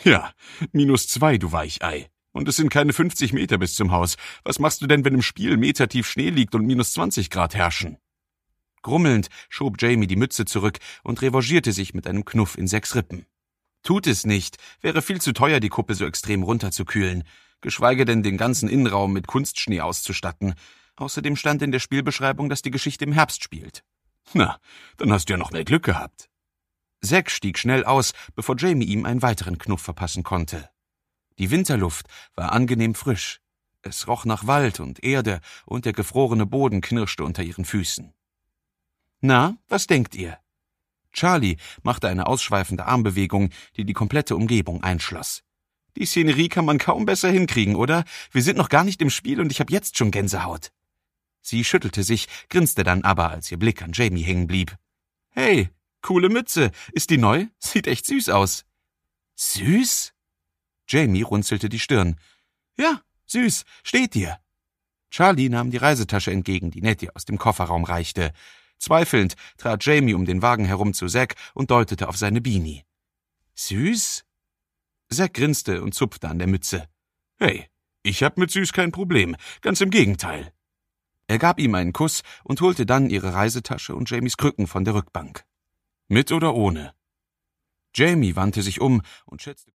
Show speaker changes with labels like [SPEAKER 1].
[SPEAKER 1] Ja, -2, du Weichei. Und es sind keine 50 Meter bis zum Haus. Was machst du denn, wenn im Spiel metertief Schnee liegt und -20 Grad herrschen? Grummelnd schob Jamie die Mütze zurück und revanchierte sich mit einem Knuff in 6 Rippen. Tut es nicht, wäre viel zu teuer, die Kuppe so extrem runterzukühlen, geschweige denn den ganzen Innenraum mit Kunstschnee auszustatten. Außerdem stand in der Spielbeschreibung, dass die Geschichte im Herbst spielt. Na, dann hast du ja noch mehr Glück gehabt. Zack stieg schnell aus, bevor Jamie ihm einen weiteren Knuff verpassen konnte. Die Winterluft war angenehm frisch. Es roch nach Wald und Erde und der gefrorene Boden knirschte unter ihren Füßen. »Na, was denkt ihr?« Charlie machte eine ausschweifende Armbewegung, die die komplette Umgebung einschloss. »Die Szenerie kann man kaum besser hinkriegen, oder? Wir sind noch gar nicht im Spiel und ich habe jetzt schon Gänsehaut.« Sie schüttelte sich, grinste dann aber, als ihr Blick an Jamie hängen blieb. »Hey, coole Mütze. Ist die neu? Sieht echt süß aus.« »Süß?« Jamie runzelte die Stirn. »Ja, süß. Steht dir.« Charlie nahm die Reisetasche entgegen, die Nettie aus dem Kofferraum reichte. Zweifelnd trat Jamie um den Wagen herum zu Zack und deutete auf seine Beanie. »Süß?« Zack grinste und zupfte an der Mütze. »Hey, ich hab mit süß kein Problem. Ganz im Gegenteil.« Er gab ihm einen Kuss und holte dann ihre Reisetasche und Jamies Krücken von der Rückbank. »Mit oder ohne?« Jamie wandte sich um und schätzte